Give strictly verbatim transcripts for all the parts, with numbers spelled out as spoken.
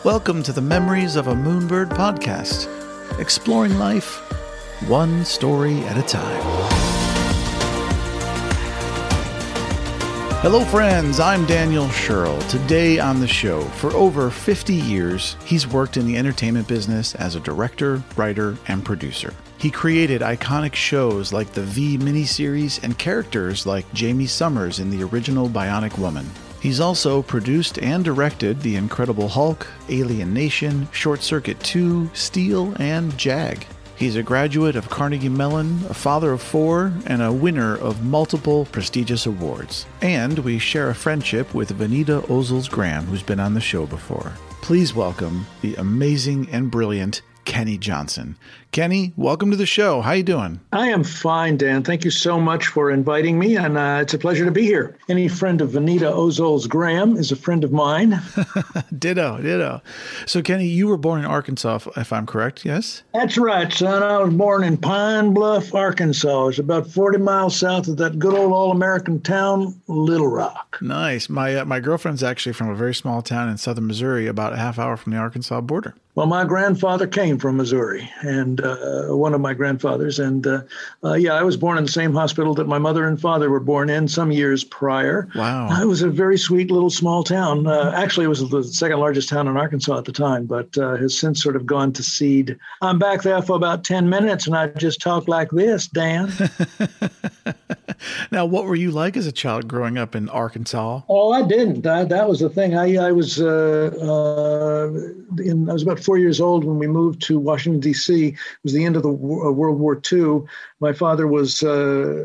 Welcome to the Memories of a Moonbird podcast, exploring life one story at a time. Hello friends, I'm Daniel Sherrill. Today on the show, for over fifty years, he's worked in the entertainment business as a director, writer, and producer. He created iconic shows like the V miniseries and characters like Jamie Summers in the original Bionic Woman. He's also produced and directed The Incredible Hulk, Alien Nation, Short Circuit two, Steel, and Jag. He's a graduate of Carnegie Mellon, a father of four, and a winner of multiple prestigious awards. And we share a friendship with Vanita Ozels-Graham, who's been on the show before. Please welcome the amazing and brilliant Kenny Johnson. Kenny, welcome to the show. How you doing? I am fine, Dan. Thank you so much for inviting me, and uh, it's a pleasure to be here. Any friend of Vanita Ozels-Graham is a friend of mine. Ditto, ditto. So, Kenny, you were born in Arkansas, if I'm correct, yes? That's right, son. I was born in Pine Bluff, Arkansas. It's about forty miles south of that good old all-American town, Little Rock. Nice. My uh, my girlfriend's actually from a very small town in southern Missouri, about a half hour from the Arkansas border. Well, my grandfather came from Missouri, and uh, one of my grandfathers. And uh, uh, yeah, I was born in the same hospital that my mother and father were born in some years prior. Wow. Uh, it was a very sweet little small town. Uh, actually, it was the second largest town in Arkansas at the time, but uh, has since sort of gone to seed. I'm back there for about ten minutes, and I just talk like this, Dan. Now, what were you like as a child growing up in Arkansas? Oh, I didn't. I, that was the thing. I, I was uh, uh, in, I was about four years old when we moved to Washington, D C. It was the end of the war, uh, World War Two. My father was uh,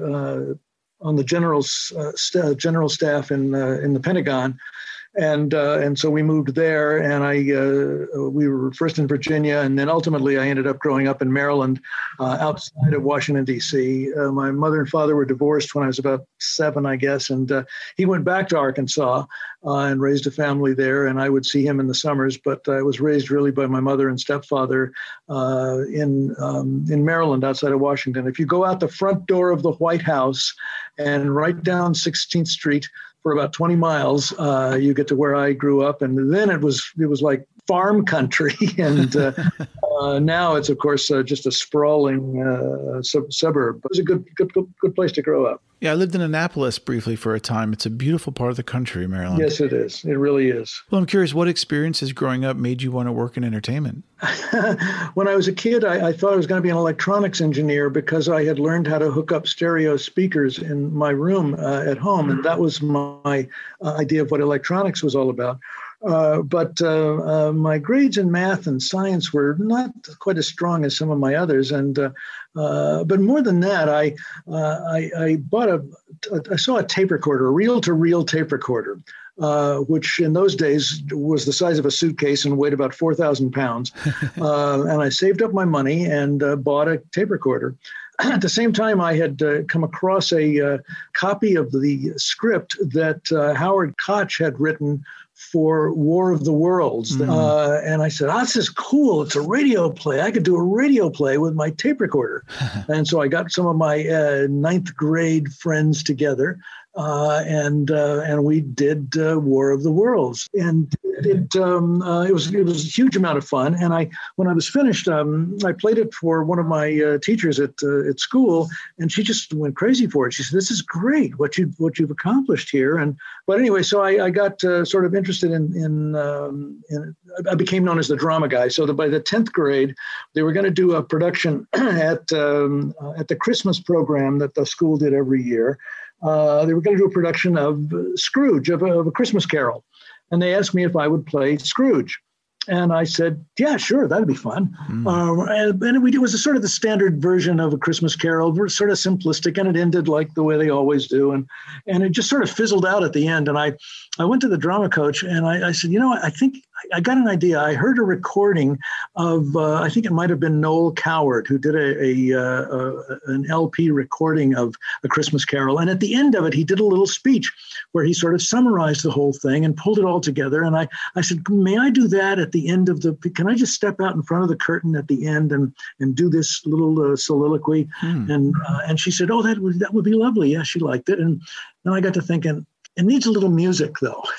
uh, on the general uh, st- general staff in uh, in the Pentagon. And uh, and so we moved there, and I uh, we were first in Virginia, and then ultimately I ended up growing up in Maryland, uh, outside of Washington, D C. Uh, my mother and father were divorced when I was about seven, I guess, and uh, he went back to Arkansas uh, and raised a family there, and I would see him in the summers. But I was raised really by my mother and stepfather uh, in um, in Maryland, outside of Washington. If you go out the front door of the White House and right down sixteenth Street, for about twenty miles, uh, you get to where I grew up, and then it was it was like farm country, and uh, uh, now it's of course uh, just a sprawling uh, sub- suburb. It was a good good good place to grow up. Yeah, I lived in Annapolis briefly for a time. It's a beautiful part of the country, Maryland. Yes, it is. It really is. Well, I'm curious, what experiences growing up made you want to work in entertainment? When I was a kid, I, I thought I was going to be an electronics engineer because I had learned how to hook up stereo speakers in my room uh, at home, and that was my uh, idea of what electronics was all about. Uh, but uh, uh, my grades in math and science were not quite as strong as some of my others, and uh, uh, but more than that, I, uh, I I bought a I saw a tape recorder, a reel-to-reel tape recorder, uh, which in those days was the size of a suitcase and weighed about four thousand pounds, uh, and I saved up my money and uh, bought a tape recorder. At the same time, I had uh, come across a uh, copy of the script that uh, Howard Koch had written for War of the Worlds. Mm. Uh, and I said, oh, this is cool. It's a radio play. I could do a radio play with my tape recorder. And so I got some of my uh, ninth grade friends together. Uh, and uh, and we did uh, War of the Worlds, and it um, uh, it was it was a huge amount of fun. And I when I was finished, um, I played it for one of my uh, teachers at uh, at school, and she just went crazy for it. She said, "This is great, what you what you've accomplished here." And but anyway, so I, I got uh, sort of interested in in, um, in I became known as the drama guy. So that by the tenth grade, they were going to do a production at um, uh, at the Christmas program that the school did every year. Uh, they were going to do a production of Scrooge, of a, of a Christmas Carol. And they asked me if I would play Scrooge. And I said, yeah, sure, that'd be fun. Mm. Uh, and, and it was a sort of the standard version of A Christmas Carol. We're sort of simplistic, and it ended like the way they always do. And and it just sort of fizzled out at the end. And I, I went to the drama coach, and I, I said, you know, I think I got an idea. I heard a recording of, uh, I think it might have been Noel Coward, who did a, a, uh, a an L P recording of A Christmas Carol. And at the end of it, he did a little speech where he sort of summarized the whole thing and pulled it all together. And I, I said, may I do that at the end of the, can I just step out in front of the curtain at the end and, and do this little uh, soliloquy? Hmm. And uh, and she said, oh, that would, that would be lovely. Yeah, she liked it. And then I got to thinking, it needs a little music, though.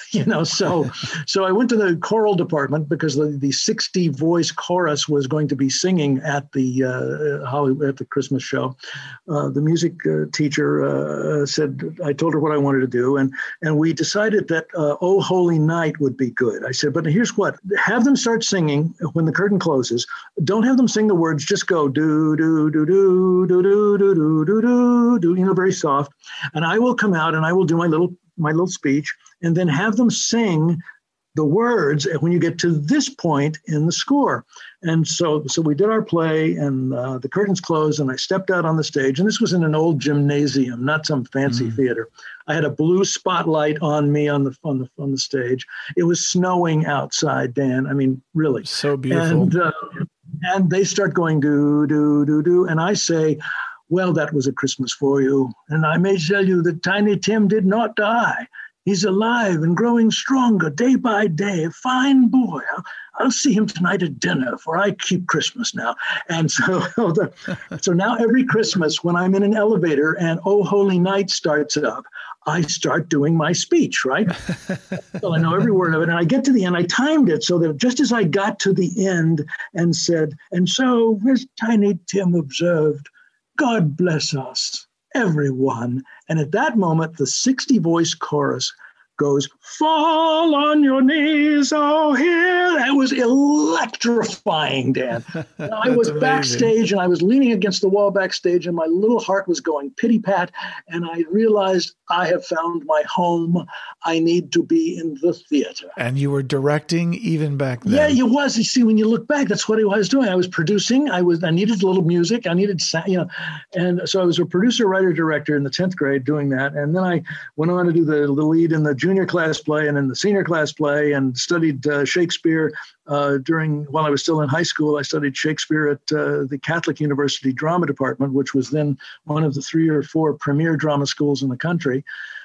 you know, so so I went to the choral department because the, the sixty voice chorus was going to be singing at the uh, Hollywood, at the Christmas show. Uh, the music uh, teacher uh, said, I told her what I wanted to do, and and we decided that uh, "Oh Holy Night" would be good. I said, but here's what: have them start singing when the curtain closes. Don't have them sing the words; just go do do do do do do do do do do do, you know, very soft. And I will come out and I will do my little my little speech, and then have them sing the words when you get to this point in the score. And so so we did our play, and uh, the curtains closed, and I stepped out on the stage. And this was in an old gymnasium, not some fancy mm. theater. I had a blue spotlight on me on the on the on the stage. It was snowing outside, Dan. I mean, really. So beautiful. And, uh, and they start going do do do do, and I say, well, that was a Christmas for you. And I may tell you that Tiny Tim did not die. He's alive and growing stronger day by day. A fine boy. I'll, I'll see him tonight at dinner, for I keep Christmas now. And so, the, so now every Christmas when I'm in an elevator and "Oh Holy Night" starts up, I start doing my speech, right? So I know every word of it. And I get to the end. I timed it so that just as I got to the end and said, and so as Tiny Tim observed, God bless us, everyone. And at that moment, the sixty voice chorus goes, fall on your knees, oh, here. That was electrifying, Dan. I was amazing. Backstage, and I was leaning against the wall backstage, and my little heart was going pity-pat, and I realized I have found my home. I need to be in the theater. And you were directing even back then. Yeah, you was. You see, when you look back, that's what I was doing. I was producing. I was. I needed a little music. I needed, you know, and so I was a producer, writer, director in the tenth grade doing that. And then I went on to do the, the lead in the junior class play and in the senior class play, and studied uh, Shakespeare uh, during, while I was still in high school. I studied Shakespeare at uh, the Catholic University Drama Department, which was then one of the three or four premier drama schools in the country.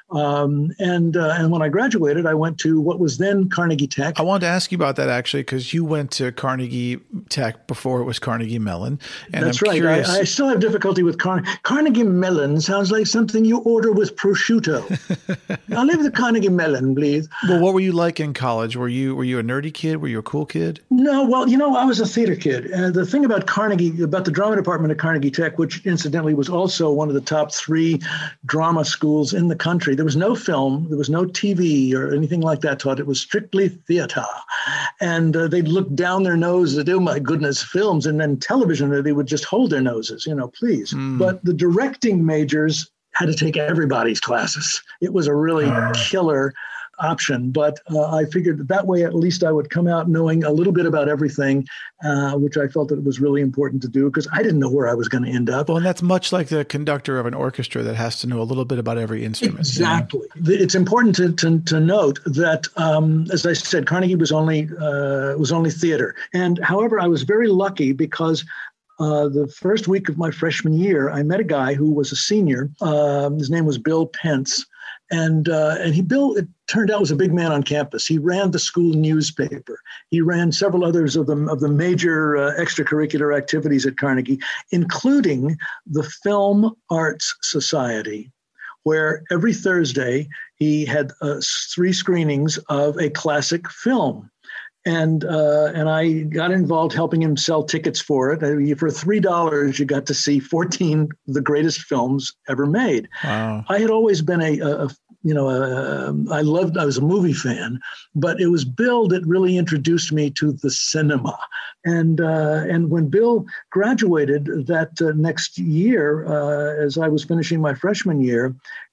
Um, and uh, and when I graduated, I went to what was then Carnegie Tech. I wanted to ask you about that, actually, because you went to Carnegie Tech before it was Carnegie Mellon. And That's I'm right. Curious... I, I still have difficulty with Car- Carnegie Mellon. Sounds like something you order with prosciutto. I'll leave the Carnegie Mellon, please. Well, what were you like in college? Were you were you a nerdy kid? Were you a cool kid? No, well, you know, I was a theater kid. Uh, the thing about Carnegie, about the drama department at Carnegie Tech, which incidentally was also one of the top three drama schools in the country, there was no film. There was no T V or anything like that taught. It was strictly theater. And uh, they'd look down their nose at, oh, my goodness, films. And then television, they would just hold their noses, you know, please. Mm. But the directing majors had to take everybody's classes. It was a really uh. killer option. But uh, I figured that that way, at least I would come out knowing a little bit about everything, uh, which I felt that it was really important to do because I didn't know where I was going to end up. Well, and that's much like the conductor of an orchestra that has to know a little bit about every instrument. Exactly. You know? It's important to, to, to note that, um, as I said, Carnegie was only uh, was only theater. And however, I was very lucky because Uh, the first week of my freshman year, I met a guy who was a senior. Um, his name was Bill Pence. And uh, and he, Bill, it turned out, was a big man on campus. He ran the school newspaper. He ran several others of the, of the major uh, extracurricular activities at Carnegie, including the Film Arts Society, where every Thursday he had uh, three screenings of a classic film. And uh, and I got involved helping him sell tickets for it. I mean, for three dollars, you got to see fourteen of the greatest films ever made. Wow. I had always been a, a, a you know, a, I loved, I was a movie fan, but it was Bill that really introduced me to the cinema. And uh, and when Bill graduated that uh, next year, uh, as I was finishing my freshman year,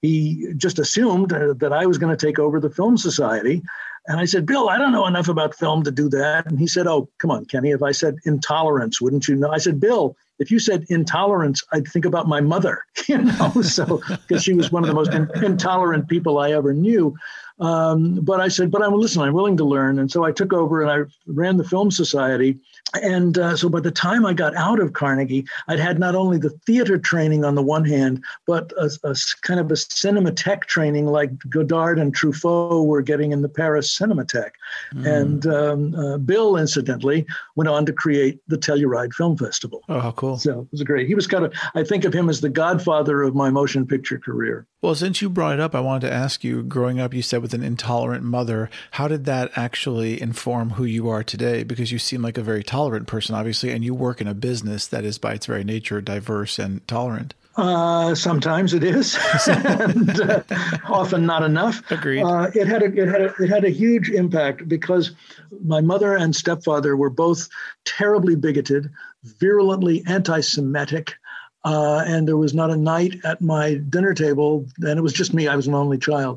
he just assumed uh, that I was going to take over the Film Society. And I said, Bill, I don't know enough about film to do that. And he said, oh, come on, Kenny, if I said intolerance, wouldn't you know? I said, Bill, if you said intolerance, I'd think about my mother, you know, so because she was one of the most in, intolerant people I ever knew. Um, but I said, but I'm listen, I'm willing to learn. And so I took over and I ran the Film Society. And uh, so by the time I got out of Carnegie, I'd had not only the theater training on the one hand, but a, a kind of a Cinematheque training like Godard and Truffaut were getting in the Paris Cinematheque. Mm. And um, uh, Bill, incidentally, went on to create the Telluride Film Festival. Oh, how cool. So it was great. He was kind of, I think of him as the godfather of my motion picture career. Well, since you brought it up, I wanted to ask you, growing up, you said with an intolerant mother, how did that actually inform who you are today? Because you seem like a very tolerant person, obviously, and you work in a business that is by its very nature diverse and tolerant. Uh, sometimes it is, and uh, often not enough. Agreed. Uh, it had a it had a it had a huge impact because my mother and stepfather were both terribly bigoted, virulently anti-Semitic. Uh, and there was not a night at my dinner table, and it was just me, I was an only child.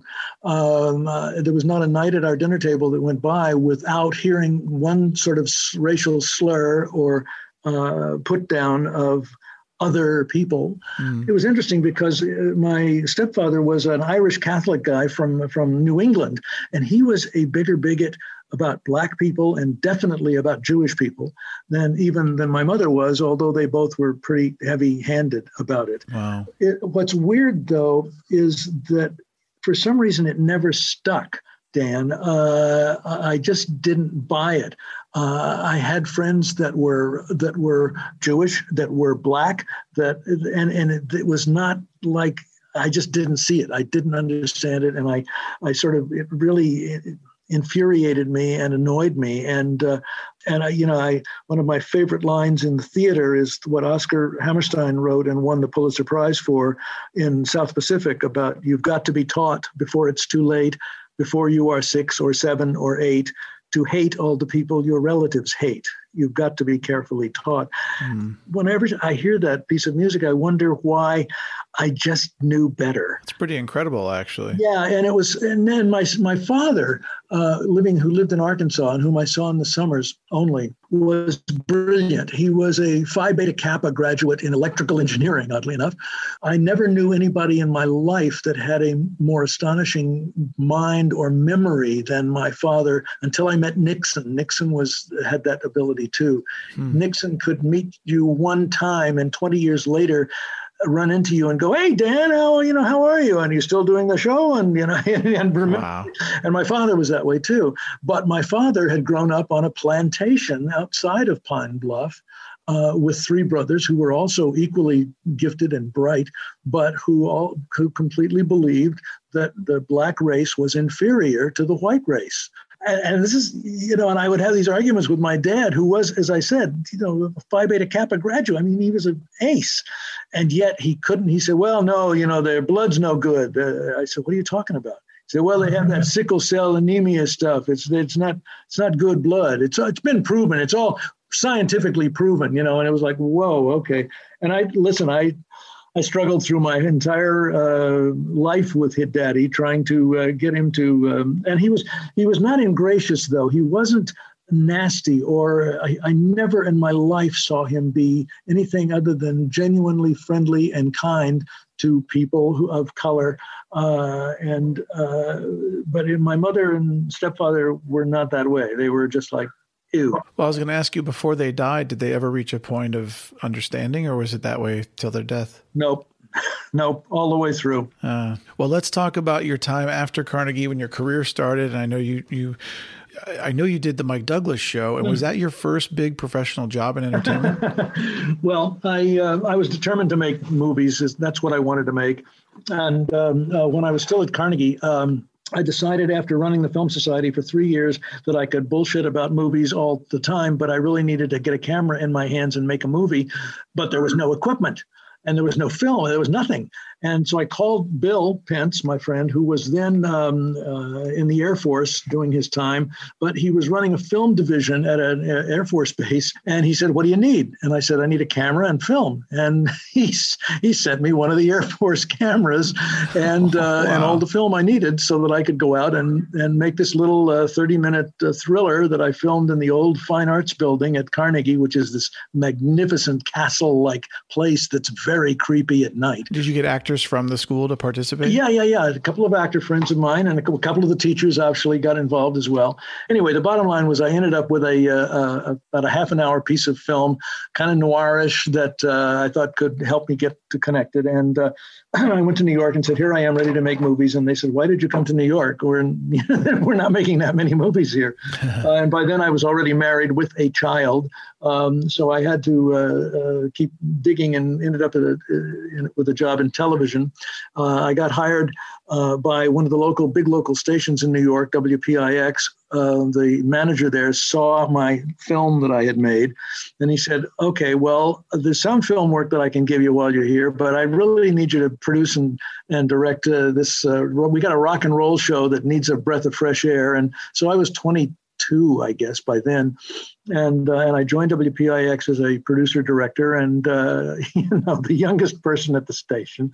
Um, uh, there was not a night at our dinner table that went by without hearing one sort of racial slur or uh, put down of other people. Mm. It was interesting because my stepfather was an Irish Catholic guy from, from New England, and he was a bigger bigot about Black people and definitely about Jewish people than even than my mother was, although they both were pretty heavy-handed about it. Wow. It, what's weird, though, is that for some reason it never stuck, Dan. Uh, I just didn't buy it. Uh, I had friends that were that were Jewish, that were Black, that and and it, it was not like I just didn't see it. I didn't understand it, and I I sort of it really. It, infuriated me and annoyed me. And, uh, and I, you know, I, one of my favorite lines in the theater is what Oscar Hammerstein wrote and won the Pulitzer Prize for in South Pacific about you've got to be taught before it's too late, before you are six or seven or eight, to hate all the people your relatives hate. You've got to be carefully taught. Mm. Whenever I hear that piece of music, I wonder why I just knew better. It's pretty incredible, actually. Yeah, and it was, and then my my father, uh, living who lived in Arkansas and whom I saw in the summers only, was brilliant. He was a Phi Beta Kappa graduate in electrical engineering, oddly enough. I never knew anybody in my life that had a more astonishing mind or memory than my father until I met Nixon. Nixon was had that ability too. Hmm. Nixon could meet you one time and twenty years later run into you and go, "Hey, Dan, how you know how are you? And you're still doing the show?" And you know, and remember, wow. And my father was that way too. But my father had grown up on a plantation outside of Pine Bluff uh, with three brothers who were also equally gifted and bright, but who all who completely believed that the Black race was inferior to the white race. And this is, you know, and I would have these arguments with my dad, who was, as I said, you know, a Phi Beta Kappa graduate. I mean, he was an ace. And yet he couldn't. He said, well, no, you know, their blood's no good. Uh, I said, what are you talking about? He said, well, they have that sickle cell anemia stuff. It's it's not it's not good blood. It's It's been proven. It's all scientifically proven, you know. And it was like, whoa, okay. And I, listen, I... I struggled through my entire uh, life with Hit Daddy, trying to uh, get him to, um, and he was he was not ingracious, though. He wasn't nasty, or I, I never in my life saw him be anything other than genuinely friendly and kind to people who, of color. Uh, and uh, but in my mother and stepfather were not that way. They were just like, ew. Well, I was going to ask you, before they died, did they ever reach a point of understanding, or was it that way till their death? Nope. Nope. All the way through. Uh, well, let's talk about your time after Carnegie, when your career started. And I know you, you, I know you did the Mike Douglas show. And was that your first big professional job in entertainment? Well, I, uh, I was determined to make movies. That's what I wanted to make. And um, uh, when I was still at Carnegie, um, I decided after running the Film Society for three years that I could bullshit about movies all the time, but I really needed to get a camera in my hands and make a movie. But there was no equipment and there was no film. There was nothing. And so I called Bill Pence, my friend, who was then um, uh, in the Air Force doing his time, but he was running a film division at an Air Force base. And he said, what do you need? And I said, I need a camera and film. And he, he sent me one of the Air Force cameras and uh, oh, wow. and all the film I needed so that I could go out and, and make this little uh, thirty minute uh, thriller that I filmed in the old Fine Arts Building at Carnegie, which is this magnificent castle-like place that's very creepy at night. Did you get actors from the school to participate? Yeah, yeah, yeah. A couple of actor friends of mine and a couple of the teachers actually got involved as well. Anyway, the bottom line was I ended up with a, uh, a about a half an hour piece of film, kind of noirish, that uh, I thought could help me get to connected. And uh, I went to New York and said, here I am ready to make movies. And they said, why did you come to New York? We're, in, we're not making that many movies here. uh, and by then I was already married with a child. Um, so I had to uh, uh, keep digging and ended up at uh, in, with a job in television. Uh, I got hired uh, by one of the local, big local stations in New York, W P I X. Uh, the manager there saw my film that I had made, and he said, okay, well, there's some film work that I can give you while you're here, but I really need you to produce and, and direct uh, this. Uh, we got a rock and roll show that needs a breath of fresh air. And so I was twenty-two, I guess, by then. And uh, and I joined W P I X as a producer director, and uh, you know, the youngest person at the station.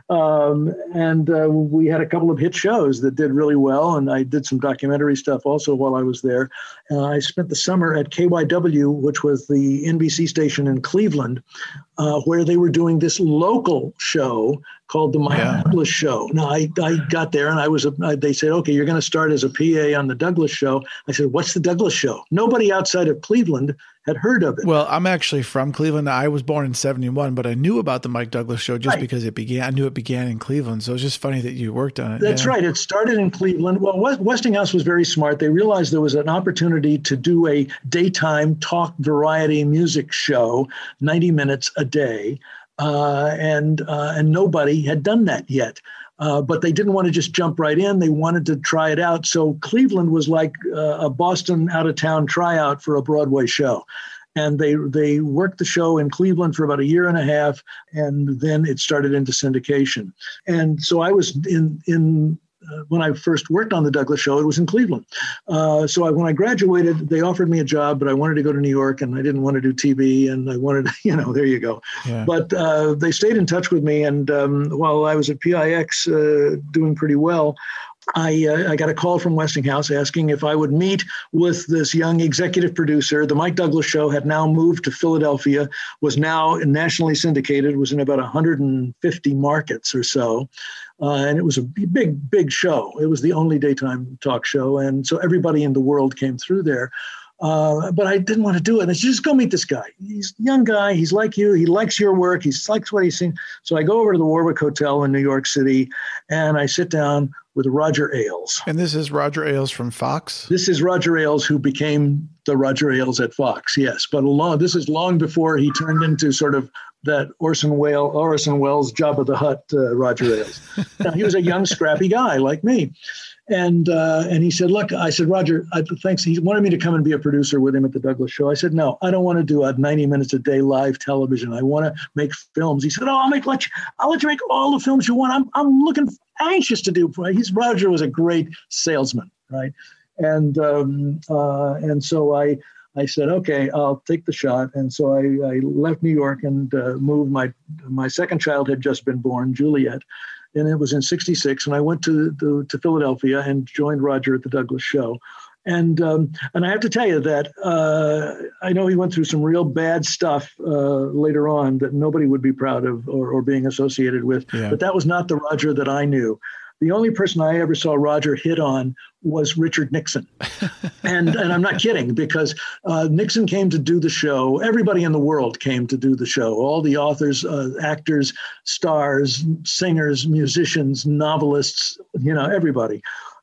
Um, and uh, we had a couple of hit shows that did really well, and I did some documentary stuff also while I was there. Uh, I spent the summer at K Y W, which was the N B C station in Cleveland, uh, where they were doing this local show called the Mike Yeah. Douglas Show. Now, I, I got there, and I was. A, they said, okay, you're going to start as a P A on the Douglas Show. I said, what's the Douglas Show? Nobody outside of Cleveland had heard of it. Well, I'm actually from Cleveland. I was born in seventy-one, but I knew about the Mike Douglas Show just Right. because it began. I knew it began in Cleveland. So it's just funny that you worked on it. That's yeah. right. It started in Cleveland. Well, West- Westinghouse was very smart. They realized there was an opportunity to do a daytime talk variety music show, ninety minutes a day. Uh, and uh, and nobody had done that yet. Uh, but they didn't want to just jump right in. They wanted to try it out. So Cleveland was like uh, a Boston out-of-town tryout for a Broadway show. And they they worked the show in Cleveland for about a year and a half, and then it started into syndication. And so I was in in uh, when I first worked on the Douglas Show, it was in Cleveland. Uh, so I, when I graduated, they offered me a job, but I wanted to go to New York, and I didn't want to do T V, and I wanted, you know, there you go. Yeah. But uh, they stayed in touch with me, and um, while I was at P I X uh, doing pretty well, I, uh, I got a call from Westinghouse asking if I would meet with this young executive producer. The Mike Douglas Show had now moved to Philadelphia, was now nationally syndicated, was in about one hundred fifty markets or so. Uh, and it was a big, big show. It was the only daytime talk show. And so everybody in the world came through there. Uh, but I didn't want to do it. I said, just go meet this guy. He's a young guy. He's like you. He likes your work. He likes what he's seen. So I go over to the Warwick Hotel in New York City, and I sit down with Roger Ailes. And this is Roger Ailes from Fox? This is Roger Ailes, who became the Roger Ailes at Fox, yes. But long, this is long before he turned into sort of that Orson Welles, Orson Welles, Jabba the Hutt, uh, Roger Ailes. Now, he was a young, scrappy guy like me. And uh, and he said, look, I said, Roger, I, thanks. He wanted me to come and be a producer with him at the Douglas Show. I said, no, I don't want to do a ninety minutes a day live television. I want to make films. He said, oh, I'll make let you, I'll let you make all the films you want. I'm I'm looking anxious to do. He's Roger was a great salesman, right? And um, uh, and so I I said, okay, I'll take the shot. And so I, I left New York and uh, moved. My my second child had just been born, Juliet. And it was in sixty-six, and I went to, to to Philadelphia and joined Roger at the Douglas Show. And um, and I have to tell you that uh, I know he went through some real bad stuff uh, later on that nobody would be proud of or, or being associated with. Yeah. But that was not the Roger that I knew. The only person I ever saw Roger hit on was Richard Nixon. and and I'm not kidding, because uh, Nixon came to do the show. Everybody in the world came to do the show. All the authors, uh, actors, stars, singers, musicians, novelists, you know, everybody.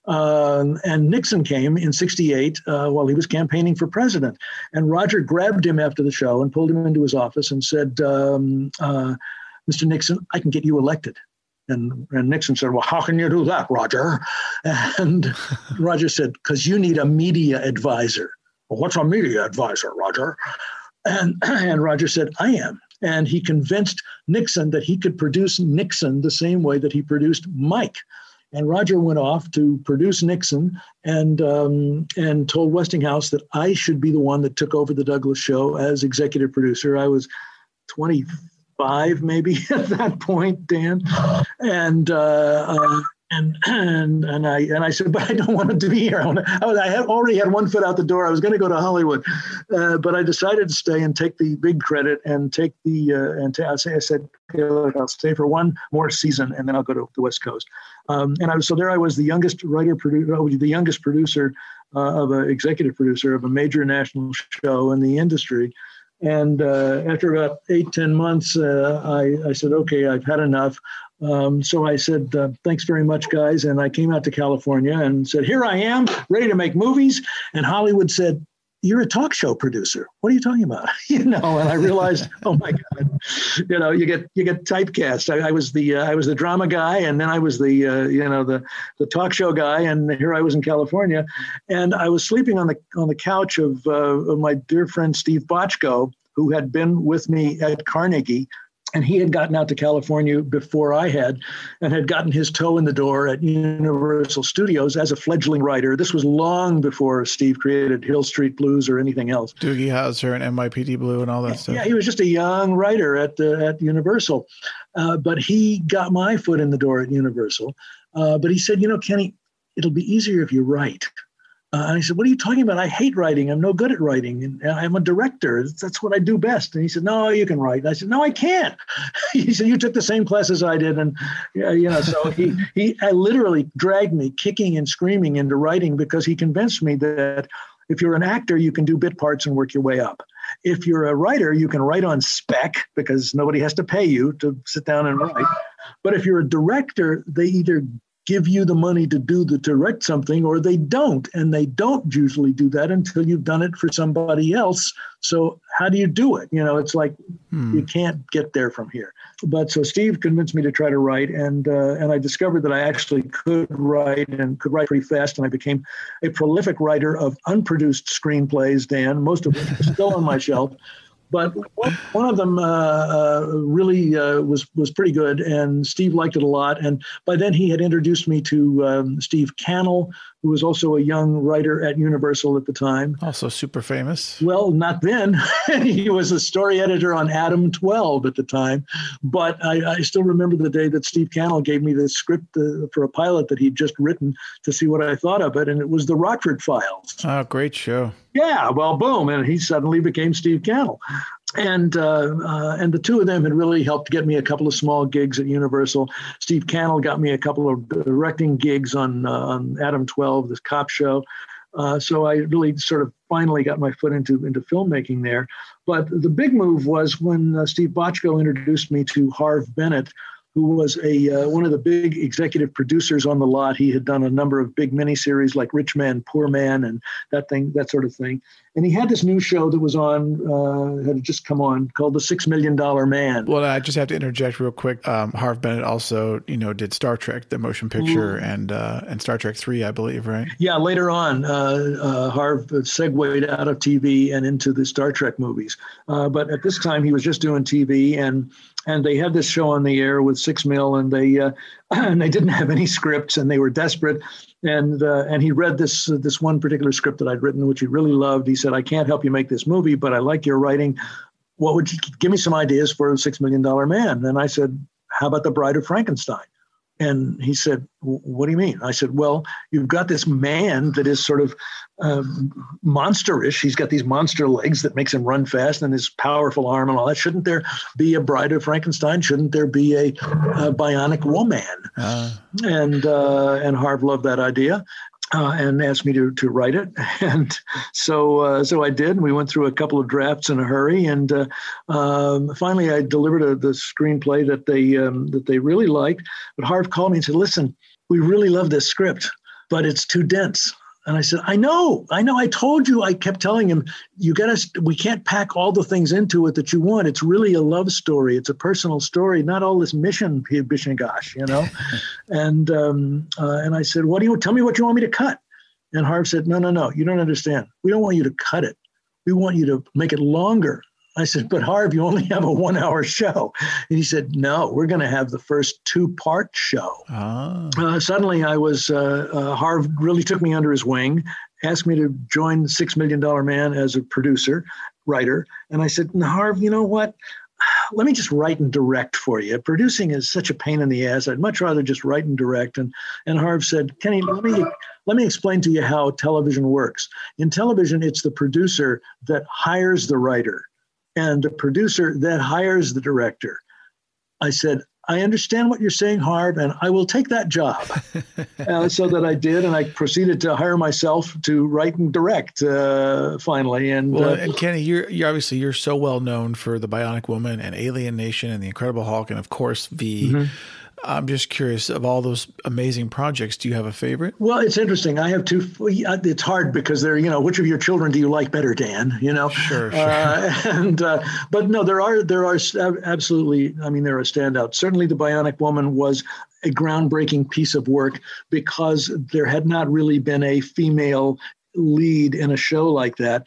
Um, and Nixon came in sixty-eight uh, while he was campaigning for president. And Roger grabbed him after the show and pulled him into his office and said, um, uh, Mister Nixon, I can get you elected. And, and Nixon said, well, how can you do that, Roger? And Roger said, because you need a media advisor. Well, what's a media advisor, Roger? And, and Roger said, I am. And he convinced Nixon that he could produce Nixon the same way that he produced Mike. And Roger went off to produce Nixon and um, and told Westinghouse that I should be the one that took over the Douglas Show as executive producer. I was twenty-five maybe at that point, Dan, and uh, uh, and and and I and I said, but I don't want to be here. I, want to, I, was, I had already had one foot out the door. I was going to go to Hollywood, uh, but I decided to stay and take the big credit and take the uh, and t- I said, okay, look, I'll stay for one more season and then I'll go to the West Coast. Um, and I was so there. I was the youngest writer, producer, the youngest producer uh, of an executive producer of a major national show in the industry. And uh, after about eight, ten months, uh, I, I said, okay, I've had enough. Um, so I said, uh, thanks very much, guys. And I came out to California and said, here I am, ready to make movies. And Hollywood said, you're a talk show producer. What are you talking about? You know, and I realized, oh my God, you know, you get you get typecast. I, I was the uh, I was the drama guy, and then I was the uh, you know the the talk show guy, and here I was in California, and I was sleeping on the on the couch of, uh, of my dear friend Steve Bochco, who had been with me at Carnegie. And he had gotten out to California before I had, and had gotten his toe in the door at Universal Studios as a fledgling writer. This was long before Steve created Hill Street Blues or anything else. Doogie Howser and N Y P D Blue and all that yeah, stuff. Yeah, he was just a young writer at uh, at Universal. Uh, but he got my foot in the door at Universal. Uh, but he said, you know, Kenny, it'll be easier if you write. Uh, and I said, what are you talking about? I hate writing. I'm no good at writing. And I'm a director. That's what I do best. And he said, no, you can write. And I said, no, I can't. He said, you took the same class as I did. And, uh, you know, so he, he I literally dragged me kicking and screaming into writing because he convinced me that if you're an actor, you can do bit parts and work your way up. If you're a writer, you can write on spec because nobody has to pay you to sit down and write. But if you're a director, they either give you the money to do the direct something, or they don't. And they don't usually do that until you've done it for somebody else. So how do you do it? You know, it's like hmm. you can't get there from here. But so Steve convinced me to try to write, and uh, and I discovered that I actually could write and could write pretty fast. And I became a prolific writer of unproduced screenplays, Dan, most of which are still on my shelf. But one of them uh, uh, really uh, was was pretty good, and Steve liked it a lot. And by then he had introduced me to um, Steve Cannell, who was also a young writer at Universal at the time. Also super famous. Well, not then. He was a story editor on Adam twelve at the time. But I, I still remember the day that Steve Cannell gave me the script uh, for a pilot that he'd just written to see what I thought of it, and it was the Rockford Files. Oh, great show. Yeah, well, boom, and he suddenly became Steve Cannell. And uh, uh, and the two of them had really helped get me a couple of small gigs at Universal. Steve Cannell got me a couple of directing gigs on, uh, on Adam twelve, this cop show. Uh, so I really sort of finally got my foot into, into filmmaking there. But the big move was when uh, Steve Bochco introduced me to Harve Bennett, who was a uh, one of the big executive producers on the lot. He had done a number of big miniseries like Rich Man, Poor Man, and that thing, that sort of thing. And he had this new show that was on, uh, had just come on, called The Six Million Dollar Man. Well, I just have to interject real quick. Um, Harve Bennett also, you know, did Star Trek, the motion picture, mm. and uh, and Star Trek three, I believe, right? Yeah, later on, uh, uh, Harve segued out of T V and into the Star Trek movies. Uh, but at this time, he was just doing T V, and and they had this show on the air with Six Mil, and they uh, and they didn't have any scripts, and they were desperate. And uh, and he read this uh, this one particular script that I'd written, which he really loved. He said, "I can't help you make this movie, but I like your writing. What would you give me some ideas for a Six Million Dollar Man?" And I said, "How about The Bride of Frankenstein?" And he said, "What do you mean?" I said, "Well, you've got this man that is sort of um, monsterish. He's got these monster legs that makes him run fast, and his powerful arm and all that. Shouldn't there be a Bride of Frankenstein? Shouldn't there be a, a bionic woman?" Uh. And uh, and Harve loved that idea. Uh, and asked me to to write it, and so uh, so I did. And we went through a couple of drafts in a hurry, and uh, um, finally I delivered a, the screenplay that they um, that they really liked. But Harve called me and said, "Listen, we really love this script, but it's too dense." And I said, "I know, I know. I told you." I kept telling him, "You got to. We can't pack all the things into it that you want. It's really a love story. It's a personal story, not all this mission bishingosh, you know." and um, uh, and I said, "What do you tell me? What you want me to cut?" And Harve said, "No, no, no. You don't understand. We don't want you to cut it. We want you to make it longer." I said, "But Harve, you only have a one-hour show." And he said, "No, we're going to have the first two-part show." Ah. Uh, suddenly, I was uh, uh, Harve really took me under his wing, asked me to join Six Million Dollar Man as a producer, writer, and I said, "Harve, you know what? Let me just write and direct for you. Producing is such a pain in the ass. I'd much rather just write and direct." And and Harve said, "Kenny, let me let me explain to you how television works. In television, it's the producer that hires the writer, and the producer that hires the director." I said, "I understand what you're saying, Harve, and I will take that job." uh, so that I did, and I proceeded to hire myself to write and direct uh, finally. And well, uh, and Kenny, you're, you're obviously you're so well known for The Bionic Woman and Alien Nation and The Incredible Hulk, and of course V. Mm-hmm. I'm just curious, of all those amazing projects, do you have a favorite? Well, it's interesting. I have two. It's hard because they're, you know, which of your children do you like better, Dan? You know, sure, sure. Uh, and uh, but no, there are there are absolutely. I mean, there are standouts. Certainly, The Bionic Woman was a groundbreaking piece of work because there had not really been a female lead in a show like that,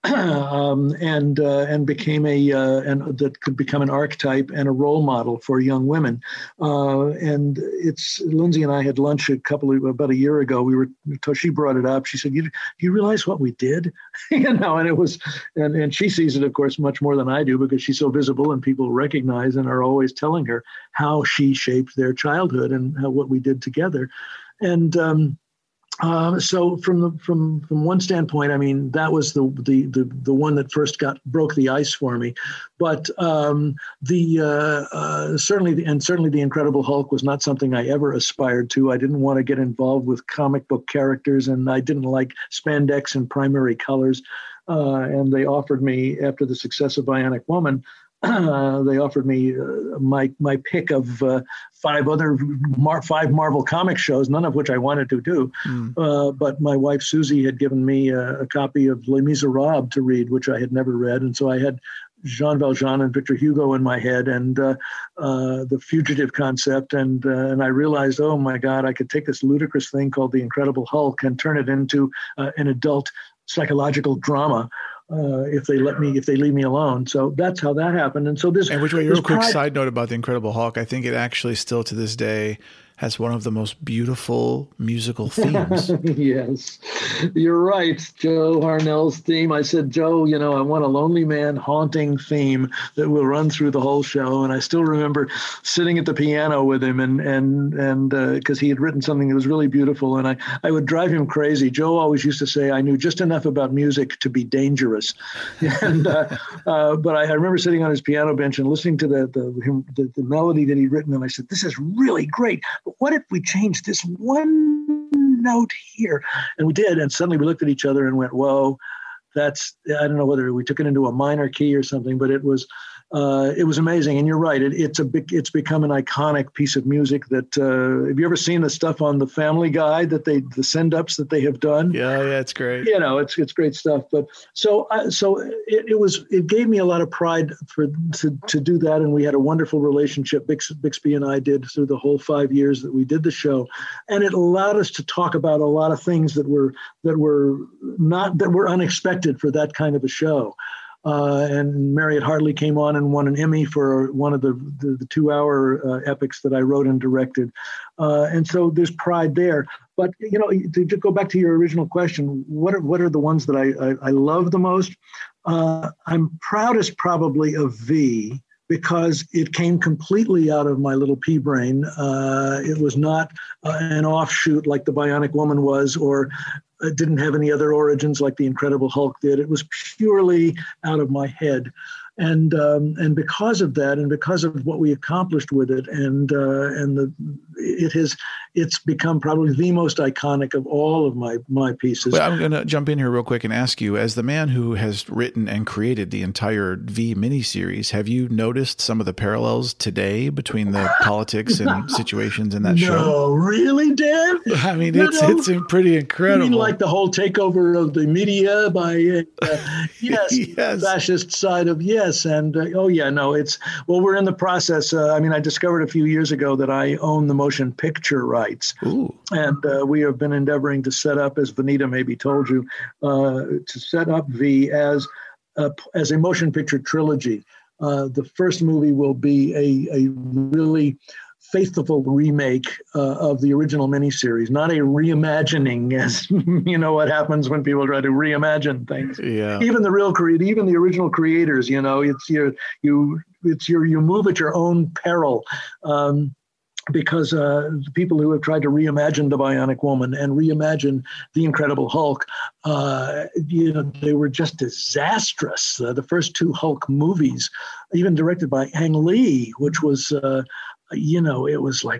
um, and uh, and became a uh, and that could become an archetype and a role model for young women. Uh, and it's Lindsay and I had lunch a couple of about a year ago. We were she brought it up. She said, "You do you realize what we did?" you know, and it was and and she sees it, of course, much more than I do because she's so visible and people recognize and are always telling her how she shaped their childhood and how what we did together, and. Um, Uh, so from the, from from one standpoint, I mean, that was the the the, the one that first got broke the ice for me. But um, the uh, uh, certainly the, and certainly the Incredible Hulk was not something I ever aspired to. I didn't want to get involved with comic book characters, and I didn't like spandex and primary colors. Uh, and they offered me, after the success of Bionic Woman, Uh, they offered me uh, my my pick of uh, five other Mar- five Marvel comic shows, none of which I wanted to do. Mm. Uh, but my wife Susie had given me a, a copy of Les Miserables to read, which I had never read, and so I had Jean Valjean and Victor Hugo in my head, and uh, uh, the fugitive concept, and uh, and I realized, oh my God, I could take this ludicrous thing called the Incredible Hulk and turn it into uh, an adult psychological drama. Uh, if they let me, if they leave me alone. So that's how that happened. And so this. And which way, real quick pride- side note about the Incredible Hulk, I think it actually still to this day has one of the most beautiful musical themes. Yes, you're right. Joe Harnell's theme. I said, Joe, you know, I want a lonely man haunting theme that will run through the whole show. And I still remember sitting at the piano with him and, and, and, uh, cause he had written something that was really beautiful. And I, I would drive him crazy. Joe always used to say, I knew just enough about music to be dangerous. and, uh, uh, but I, I remember sitting on his piano bench and listening to the, the, him, the, the melody that he'd written. And I said, this is really great. But what if we change this one note here? And we did. And suddenly we looked at each other and went, whoa, that's, I don't know whether we took it into a minor key or something, but it was, uh, it was amazing. And you're right. It, it's a big, it's become an iconic piece of music that, uh, have you ever seen the stuff on the Family Guy that they, the send-ups that they have done? Yeah. Yeah. It's great. You know, it's, it's great stuff. But so, uh, so it, it was, it gave me a lot of pride for, to, to do that. And we had a wonderful relationship, Bix, Bixby and I did through the whole five years that we did the show. And it allowed us to talk about a lot of things that were, that were not, that were unexpected for that kind of a show. Uh, and Marriott Hartley came on and won an Emmy for one of the, the, the two-hour uh, epics that I wrote and directed. Uh, and so there's pride there. But, you know, to, to go back to your original question, what are, what are the ones that I, I, I love the most? Uh, I'm proudest probably of V, because it came completely out of my little pea brain. Uh, it was not uh, an offshoot like The Bionic Woman was, or it didn't have any other origins like The Incredible Hulk did. It was purely out of my head. And um, and because of that, and because of what we accomplished with it, and uh, and the it has it's become probably the most iconic of all of my my pieces. Well, I'm going to jump in here real quick and ask you, as the man who has written and created the entire V miniseries, have you noticed some of the parallels today between the politics and situations in that no, show? No, really, Dan? I mean, no, it's no. it's pretty incredible. You mean like the whole takeover of the media by uh, yes, yes, fascist side of yes. And uh, oh, yeah, no, it's well, we're in the process. Uh, I mean, I discovered a few years ago that I own the motion picture rights. Ooh. And uh, we have been endeavoring to set up, as Vanita maybe told you, uh, to set up V as a, as a motion picture trilogy. Uh, the first movie will be a, a really faithful remake uh, of the original miniseries, not a reimagining, as you know what happens when people try to reimagine things. Yeah. Even the real creator, even the original creators, you know, it's your you it's your you move at your own peril. Um, Because uh, the people who have tried to reimagine The Bionic Woman and reimagine The Incredible Hulk, uh, you know, they were just disastrous. Uh, the first two Hulk movies, even directed by Ang Lee, which was, uh, you know, it was like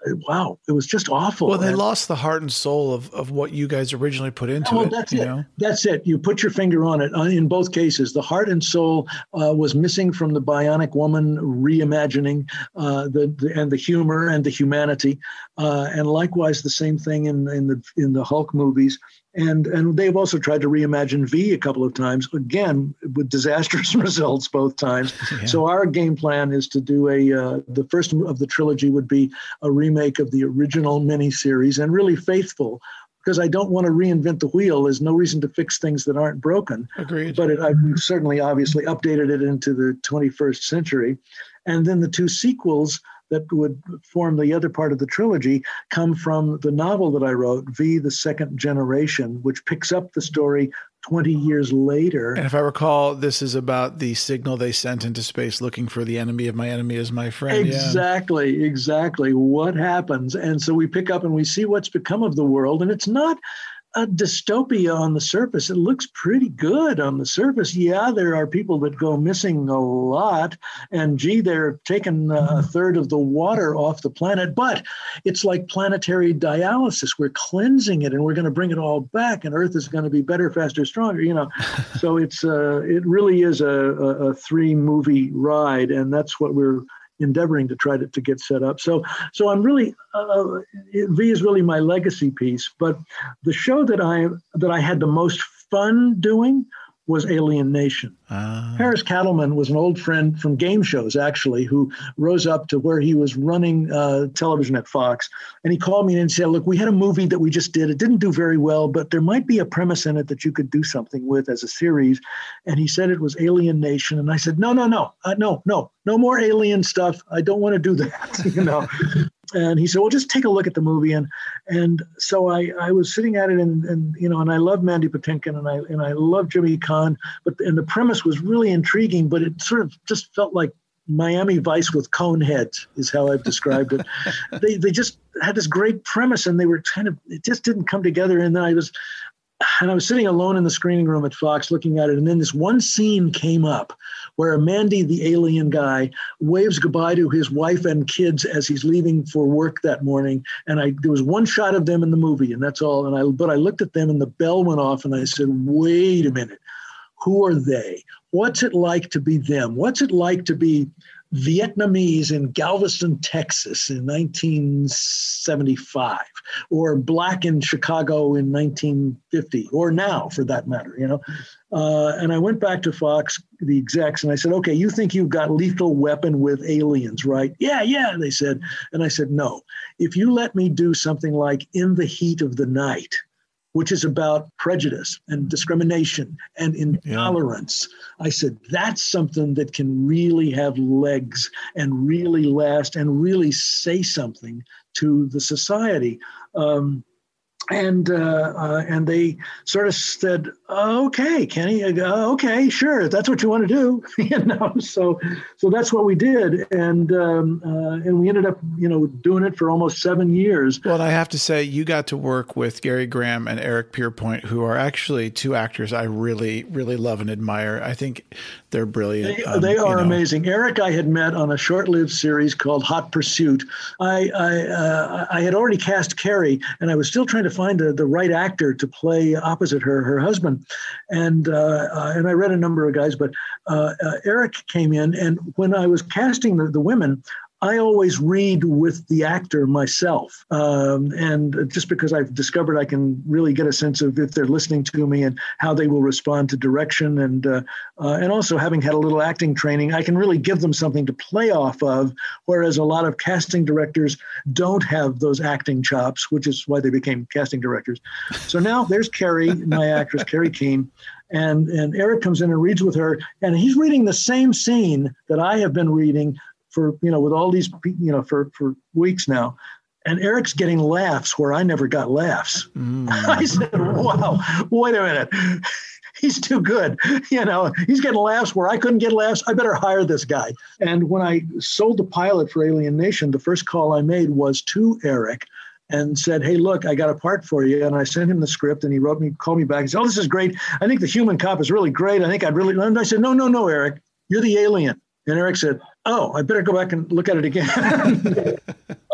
wow, it was just awful. Well, they and, lost the heart and soul of, of what you guys originally put into well, it. That's you it. know? That's it. You put your finger on it. In both cases, the heart and soul uh, was missing from the Bionic Woman reimagining, uh, the, the and the humor and the humanity, uh, and likewise the same thing in in the in the Hulk movies. And and they've also tried to reimagine V a couple of times, again, with disastrous results both times. Yeah. So our game plan is to do a, uh, the first of the trilogy would be a remake of the original miniseries, and really faithful, because I don't want to reinvent the wheel. There's no reason to fix things that aren't broken. Agreed. But it, I've certainly obviously updated it into the twenty-first century. And then the two sequels that would form the other part of the trilogy come from the novel that I wrote, V, the Second Generation, which picks up the story twenty years later. And if I recall, this is about the signal they sent into space looking for the enemy of my enemy is my friend. Exactly, yeah. exactly. What happens? And so we pick up and we see what's become of the world. And it's not a dystopia on the surface. It looks pretty good on the surface. Yeah, there are people that go missing a lot. And gee, they're taking a third of the water off the planet. But it's like planetary dialysis. We're cleansing it and we're going to bring it all back. And Earth is going to be better, faster, stronger, you know. So it's uh, it really is a, a, a three movie ride. And that's what we're endeavoring to try to, to get set up. So so I'm really, uh, V is really my legacy piece. But the show that I that I had the most fun doing was Alien Nation. Uh. Harris Cattleman was an old friend from game shows, actually, who rose up to where he was running uh, television at Fox. And he called me and said, look, we had a movie that we just did. It didn't do very well, but there might be a premise in it that you could do something with as a series. And he said it was Alien Nation. And I said, no, no, no, uh, no, no, no more alien stuff. I don't want to do that, you know. And he said, well, just take a look at the movie. And and so I, I was sitting at it and, and, you know, and I love Mandy Patinkin and I and I love Jimmy Caan. But and the premise was really intriguing, but it sort of just felt like Miami Vice with cone heads is how I've described it. they they just had this great premise and they were kind of, it just didn't come together. And then I was, and I was sitting alone in the screening room at Fox looking at it. And then this one scene came up where Mandy, the alien guy, waves goodbye to his wife and kids as he's leaving for work that morning. And I there was one shot of them in the movie, and that's all. And I but I looked at them and the bell went off and I said, wait a minute. Who are they? What's it like to be them? What's it like to be Vietnamese in Galveston, Texas in nineteen seventy-five, or black in Chicago in nineteen fifty, or now for that matter, you know? Uh, and I went back to Fox, the execs, and I said, okay, you think you've got Lethal Weapon with aliens, right? Yeah, yeah, they said. And I said, no, if you let me do something like In the Heat of the Night, which is about prejudice and discrimination and intolerance. Yeah. I said, that's something that can really have legs and really last and really say something to the society. Um, and uh, uh, and they sort of said, okay, Kenny, uh, okay, sure, that's what you want to do, you know. So, so that's what we did, and um, uh, and we ended up, you know, doing it for almost seven years. Well, I have to say, you got to work with Gary Graham and Eric Pierpoint, who are actually two actors I really, really love and admire. I think they're brilliant. They, um, they are you know. amazing. Eric, I had met on a short-lived series called Hot Pursuit. I I, uh, I had already cast Carrie, and I was still trying to find a, the right actor to play opposite her, her husband. And uh, uh, and I read a number of guys, but uh, uh, Eric came in, and when I was casting the, the women, I always read with the actor myself. Um, and just because I've discovered I can really get a sense of if they're listening to me and how they will respond to direction. And uh, uh, and also having had a little acting training, I can really give them something to play off of, whereas a lot of casting directors don't have those acting chops, which is why they became casting directors. So now there's Carrie, my actress, Carrie Keene. And, and Eric comes in and reads with her, and he's reading the same scene that I have been reading for, you know, with all these, you know, for, for weeks now. And Eric's getting laughs where I never got laughs. Mm. I said, wow, wait a minute. He's too good. You know, he's getting laughs where I couldn't get laughs. I better hire this guy. And when I sold the pilot for Alien Nation, the first call I made was to Eric and said, hey, look, I got a part for you. And I sent him the script, and he wrote me, called me back and said, oh, this is great. I think the human cop is really great. I think I'd really, and I said, no, no, no, Eric, you're the alien. And Eric said, oh, I better go back and look at it again.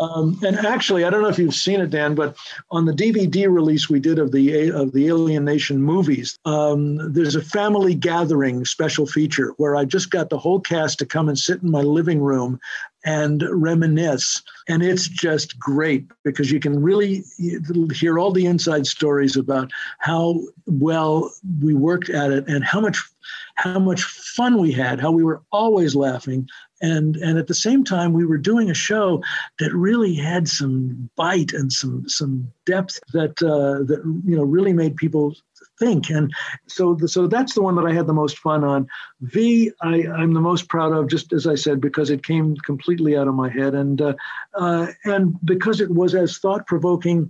Um, and actually, I don't know if you've seen it, Dan, but on the D V D release we did of the of the Alien Nation movies, um, there's a family gathering special feature where I just got the whole cast to come and sit in my living room and reminisce. And it's just great because you can really hear all the inside stories about how well we worked at it and how much how much fun we had, how we were always laughing. And and at the same time, we were doing a show that really had some bite and some some depth that uh, that you know really made people think. And so the, so that's the one that I had the most fun on. V, I, I'm the most proud of, just as I said, because it came completely out of my head, and uh, uh, and because it was as thought provoking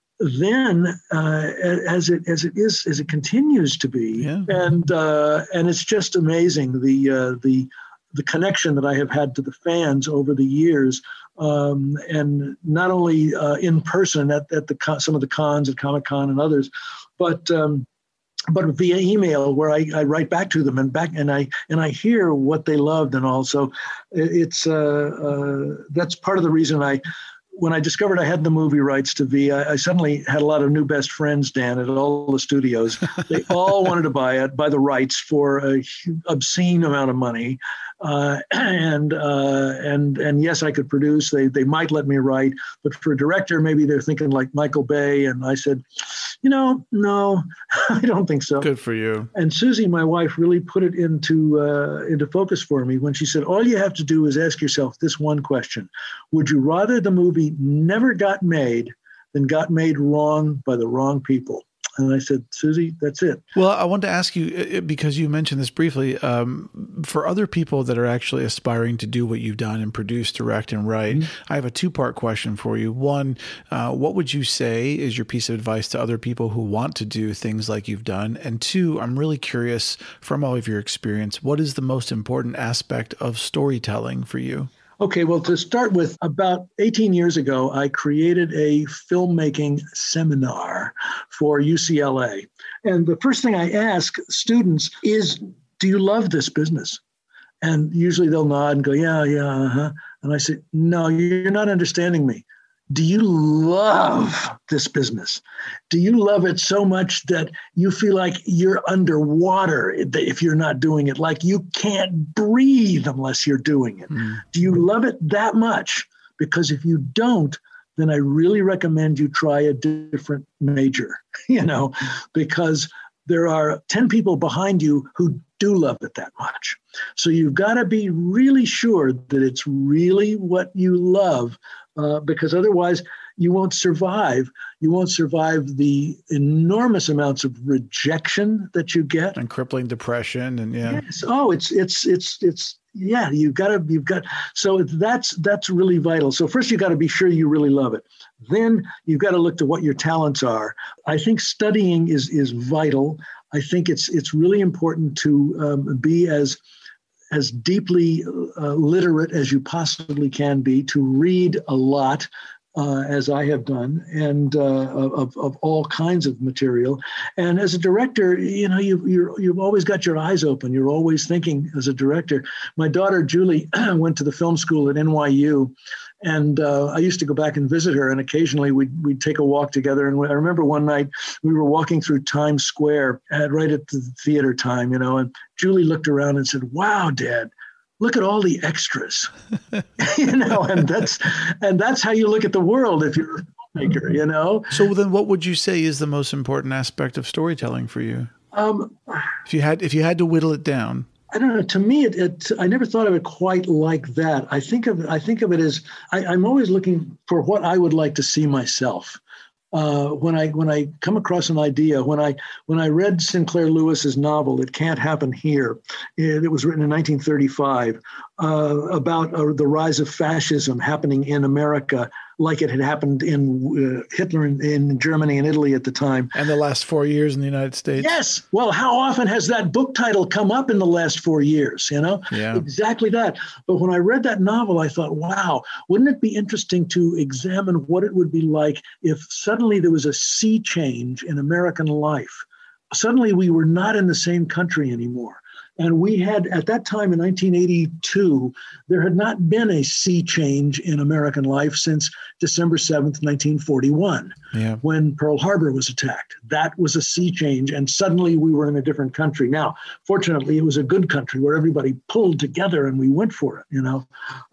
then uh, as it as it is as it continues to be, yeah. and uh, and it's just amazing the uh, the the connection that I have had to the fans over the years, um, and not only uh, in person at, at the con- some of the cons at Comic-Con and others, but um, but via email where I, I write back to them and back and I and I hear what they loved, and also it's uh, uh, that's part of the reason I. When I discovered I had the movie rights to V, I, I suddenly had a lot of new best friends, Dan, at all the studios. They all wanted to buy it, buy the rights for a obscene amount of money. Uh, and uh, and and yes, I could produce. They they might let me write, but for a director, maybe they're thinking like Michael Bay. And I said, you know, no, I don't think so. Good for you. And Susie, my wife, really put it into uh, into focus for me when she said, all you have to do is ask yourself this one question: would you rather the movie never got made than got made wrong by the wrong people? And I said, Susie, that's it. Well, I wanted to ask you, because you mentioned this briefly, um, for other people that are actually aspiring to do what you've done and produce, direct, and write, mm-hmm. I have a two-part question for you. One, uh, what would you say is your piece of advice to other people who want to do things like you've done? And two, I'm really curious, from all of your experience, what is the most important aspect of storytelling for you? Okay, well, to start with, about eighteen years ago, I created a filmmaking seminar for U C L A. And the first thing I ask students is, do you love this business? And usually they'll nod and go, yeah, yeah, uh-huh. And I say, no, you're not understanding me. Do you love this business? Do you love it so much that you feel like you're underwater if you're not doing it, like you can't breathe unless you're doing it? Mm. Do you love it that much? Because if you don't, then I really recommend you try a different major, you know, because there are ten people behind you who do love it that much. So you've got to be really sure that it's really what you love. Uh, because otherwise you won't survive. You won't survive the enormous amounts of rejection that you get. And crippling depression and yeah. Yes. Oh, it's, it's, it's, it's, yeah, you've got to, you've got, so that's, that's really vital. So first you got to be sure you really love it. Then you've got to look to what your talents are. I think studying is, is vital. I think it's, it's really important to um, be as, as deeply uh, literate as you possibly can be, to read a lot, uh, as I have done, and uh, of, of all kinds of material. And as a director, you know, you, you're, you've always got your eyes open. You're always thinking as a director. My daughter, Julie, went to the film school at N Y U, and uh, I used to go back and visit her, and occasionally we'd, we'd take a walk together. And I remember one night we were walking through Times Square at, right at the theater time, you know, and Julie looked around and said, wow, Dad, look at all the extras, you know, and that's, and that's how you look at the world if you're a filmmaker, you know? So then what would you say is the most important aspect of storytelling for you? Um, if you had, if you had to whittle it down. I don't know. To me, it, it, I never thought of it quite like that. I think of I think of it as I, I'm always looking for what I would like to see myself. Uh, when I when I come across an idea, when I when I read Sinclair Lewis's novel, It Can't Happen Here, it, it was written in nineteen thirty-five, uh, about uh, the rise of fascism happening in America, like it had happened in uh, Hitler in, in Germany and Italy at the time. And the last four years in the United States. Yes. Well, how often has that book title come up in the last four years, you know? Yeah. Exactly that. But when I read that novel, I thought, wow, wouldn't it be interesting to examine what it would be like if suddenly there was a sea change in American life? Suddenly we were not in the same country anymore. And we had, at that time in nineteen eighty-two, there had not been a sea change in American life since December seventh, nineteen forty-one, yeah. when Pearl Harbor was attacked. That was a sea change, and suddenly we were in a different country. Now, fortunately, it was a good country where everybody pulled together and we went for it, you know.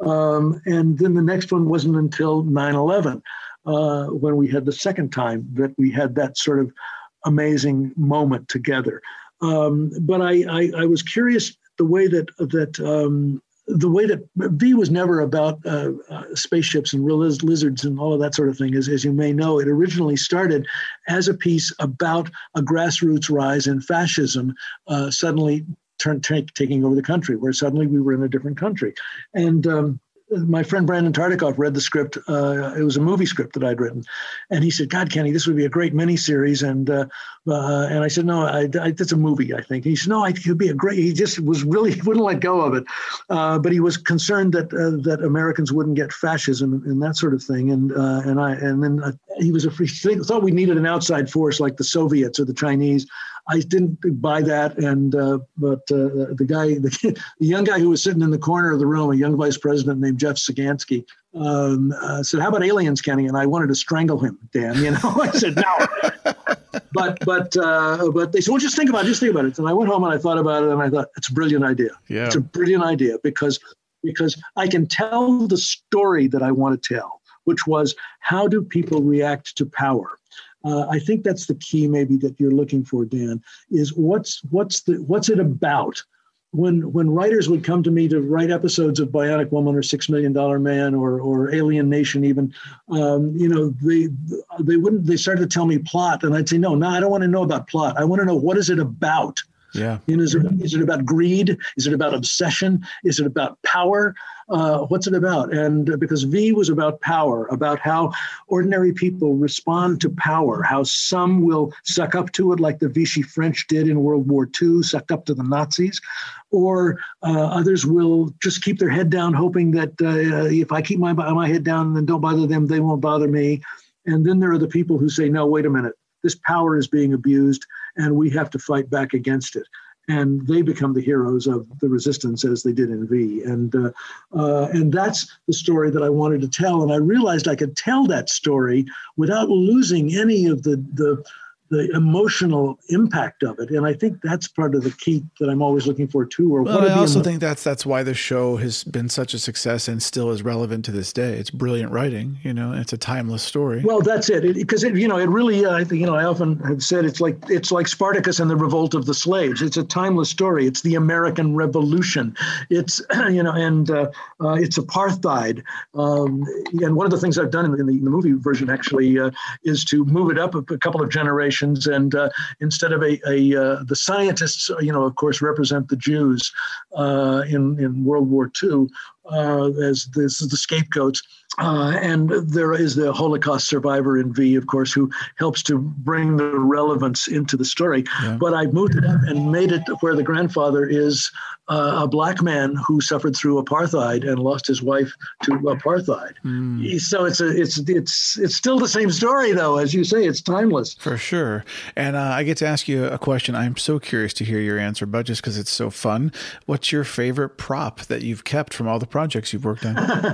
Um, and then the next one wasn't until nine eleven, uh, when we had the second time that we had that sort of amazing moment together. Um, but I, I, I was curious the way that that um, the way that V was never about uh, uh, spaceships and liz- lizards and all of that sort of thing. As, as you may know, it originally started as a piece about a grassroots rise in fascism, uh, suddenly turn, t- taking over the country, where suddenly we were in a different country. And um, my friend Brandon Tartikoff read the script. Uh, it was a movie script that I'd written. And he said, God, Kenny, this would be a great miniseries. And uh, uh, and I said, no, I, I, it's a movie, I think. He said, no, I think it would be a great, he just was really, wouldn't let go of it. Uh, but he was concerned that uh, that Americans wouldn't get fascism and, and that sort of thing. And uh, and I and then uh, he was a free, thought we needed an outside force like the Soviets or the Chinese. I didn't buy that, and uh, but uh, the guy, the, the young guy who was sitting in the corner of the room, a young vice president named Jeff Sagansky, um, uh, said, "How about aliens, Kenny?" And I wanted to strangle him, Dan. You know, I said no. but but uh, but they said, "Well, just think about it. Just think about it." And I went home and I thought about it, and I thought it's a brilliant idea. Yeah. It's a brilliant idea because because I can tell the story that I want to tell, which was how do people react to power. Uh, I think that's the key, maybe, that you're looking for, Dan, is what's what's the what's it about? When when writers would come to me to write episodes of Bionic Woman or Six Million Dollar Man or or Alien Nation, even, um, you know, they they wouldn't they started to tell me plot, and I'd say no, no, I don't want to know about plot. I want to know what is it about. Yeah. You know, is, it, is it about greed? Is it about obsession? Is it about power? Uh, what's it about? And uh, because V was about power, about how ordinary people respond to power, how some will suck up to it like the Vichy French did in World War Two, sucked up to the Nazis, or uh, others will just keep their head down, hoping that uh, if I keep my, my head down and don't bother them, they won't bother me. And then there are the people who say, no, wait a minute. This power is being abused, and we have to fight back against it. And they become the heroes of the resistance, as they did in V. And uh, uh, and that's the story that I wanted to tell. And I realized I could tell that story without losing any of the the the emotional impact of it. And I think that's part of the key that I'm always looking for too. Or well, I also emo- think that's that's why the show has been such a success and still is relevant to this day. It's brilliant writing, you know, and it's a timeless story. Well, that's it. Because it, it, you know, it really, uh, I think, you know, I often have said it's like it's like Spartacus and the Revolt of the Slaves. It's a timeless story. It's the American Revolution. It's, you know, and uh, uh, it's apartheid. Um, and one of the things I've done in the, in the, in the movie version actually uh, is to move it up a, a couple of generations. And uh, instead of a, a uh, the scientists, you know, of course, represent the Jews uh, in in World War Two uh, as this is the scapegoats. Uh, and there is the Holocaust survivor in V, of course, who helps to bring the relevance into the story. Yeah. But I moved it up and made it where the grandfather is uh, a black man who suffered through apartheid and lost his wife to apartheid. Mm. So it's a it's it's it's still the same story, though, as you say, it's timeless. For sure. And uh, I get to ask you a question. I'm so curious to hear your answer, but just because it's so fun. What's your favorite prop that you've kept from all the projects you've worked on?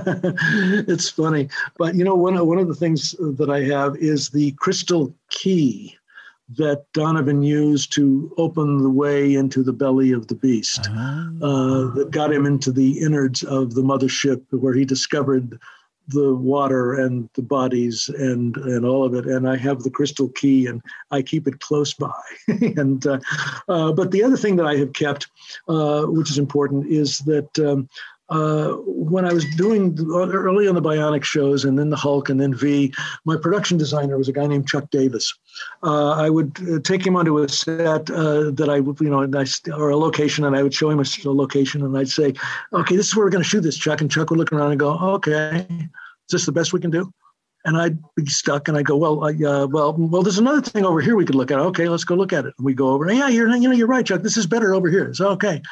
It's funny, but you know, one of, one of the things that I have is the crystal key that Donovan used to open the way into the belly of the beast, uh, that got him into the innards of the mothership, where he discovered the water and the bodies and and all of it. And I have the crystal key, and I keep it close by. and uh, uh, but the other thing that I have kept, uh, which is important, is that. Um, Uh, when I was doing early on the Bionic shows and then the Hulk and then V, my production designer was a guy named Chuck Davis. Uh, I would uh, take him onto a set uh, that I would, you know, I, or a location, and I would show him a, a location, and I'd say, okay, this is where we're going to shoot this, Chuck. And Chuck would look around and go, okay, is this the best we can do? And I'd be stuck, and I go, well, uh, well, well, there's another thing over here we could look at. Okay, let's go look at it. And we go over, yeah, you're, you know, you're right, Chuck. This is better over here. So, okay.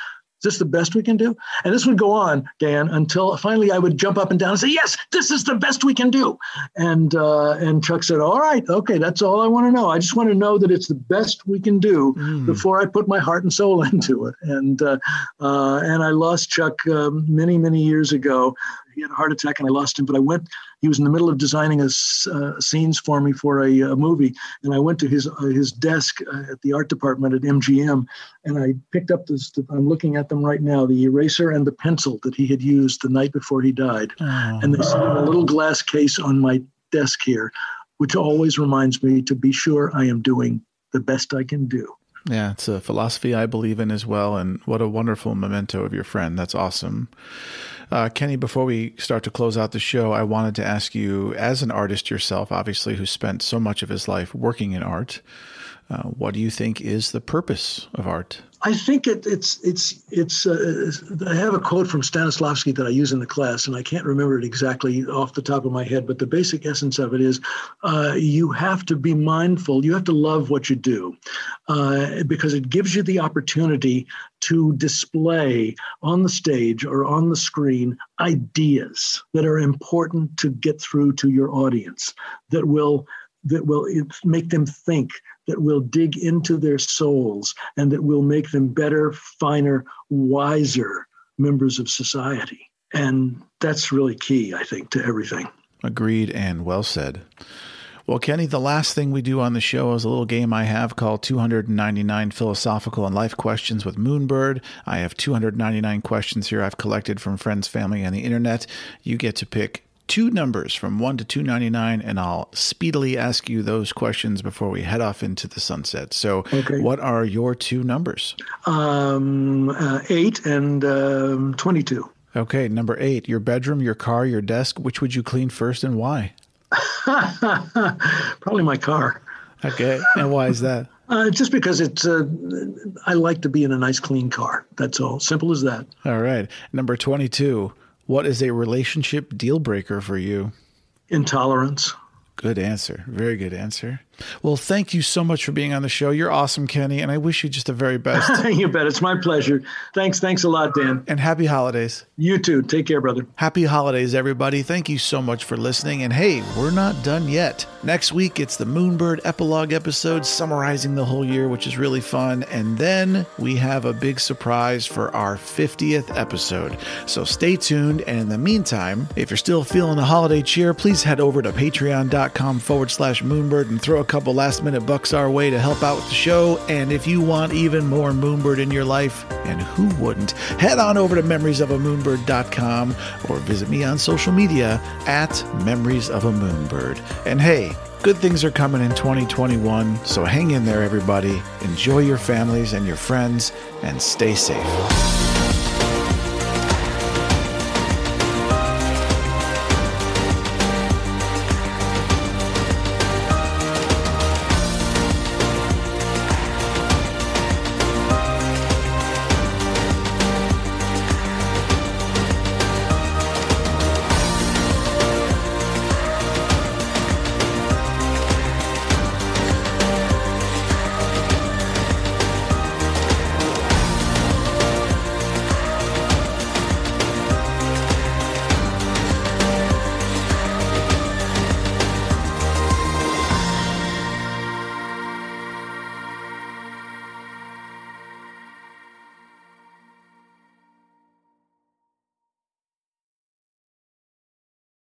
this the best we can do? And this would go on, Dan, until finally I would jump up and down and say, yes, this is the best we can do. And uh, and Chuck said, all right, okay, that's all I want to know. I just want to know that it's the best we can do mm. before I put my heart and soul into it. And uh, uh, and I lost Chuck um, many, many years ago. He had a heart attack and I lost him, but I went, he was in the middle of designing a, uh, scenes for me for a, a movie. And I went to his uh, his desk uh, at the art department at M G M. And I picked up this, I'm looking at them right now, the eraser and the pencil that he had used the night before he died. Oh. And they sit in a little glass case on my desk here, which always reminds me to be sure I am doing the best I can do. Yeah, it's a philosophy I believe in as well. And what a wonderful memento of your friend. That's awesome. Uh, Kenny, before we start to close out the show, I wanted to ask you, as an artist yourself, obviously, who spent so much of his life working in art, uh, what do you think is the purpose of art? I think it, it's, it's, it's, uh, I have a quote from Stanislavski that I use in the class, and I can't remember it exactly off the top of my head, but the basic essence of it is uh, you have to be mindful. You have to love what you do uh, because it gives you the opportunity to display on the stage or on the screen ideas that are important to get through to your audience, that will that will make them think, that will dig into their souls, and that will make them better, finer, wiser members of society. And that's really key, I think, to everything. Agreed, and well said. Well, Kenny, the last thing we do on the show is a little game I have called two hundred ninety-nine Philosophical and Life Questions with Moonbird. I have two hundred ninety-nine questions here I've collected from friends, family, and the internet. You get to pick two numbers from one to two ninety-nine, and I'll speedily ask you those questions before we head off into the sunset. So okay. What are your two numbers? Um, uh, eight and um, twenty-two. Okay, number eight, your bedroom, your car, your desk. Which would you clean first and why? Probably my car. Okay, and why is that? Uh, just because it's, uh, I like to be in a nice, clean car. That's all. Simple as that. All right. Number twenty-two. What is a relationship deal breaker for you? Intolerance. Good answer. Very good answer. Well, thank you so much for being on the show. You're awesome, Kenny, and I wish you just the very best. You bet. It's my pleasure. Thanks. Thanks a lot, Dan. And happy holidays. You too. Take care, brother. Happy holidays, everybody. Thank you so much for listening. And hey, we're not done yet. Next week, it's the Moonbird epilogue episode summarizing the whole year, which is really fun. And then we have a big surprise for our fiftieth episode. So stay tuned. And in the meantime, if you're still feeling the holiday cheer, please head over to patreon.com forward slash Moonbird and throw a couple last minute bucks our way to help out with the show. And if you want even more Moonbird in your life, and who wouldn't, head on over to memories of a moonbird dot com or visit me on social media at Memories of a Moonbird. And hey, good things are coming in twenty twenty-one, so hang in there, everybody. Enjoy your families and your friends, and stay safe.